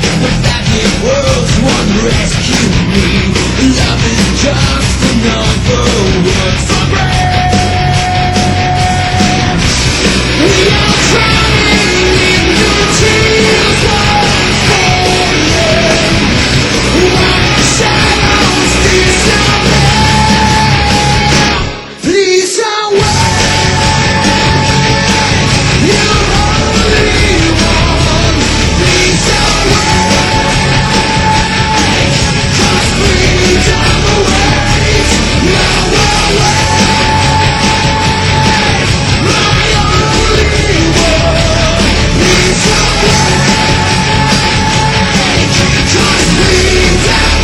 The vacuum world's one rescue me. Love is just another word for breath. We are drowning in the tears of falling. While the shadows disappear, please awake. You're only one. Please awake. Just freedom awaits. Now awake. My only one. Please awake. Just freedom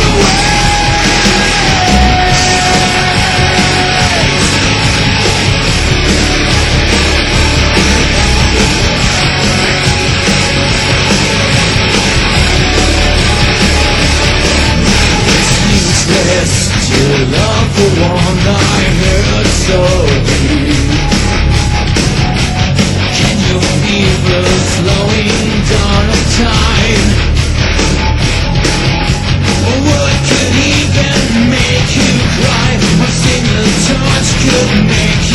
useless to love the one I heard so deep. Can you feel the slowing down of time? What could even make you cry? A single touch could make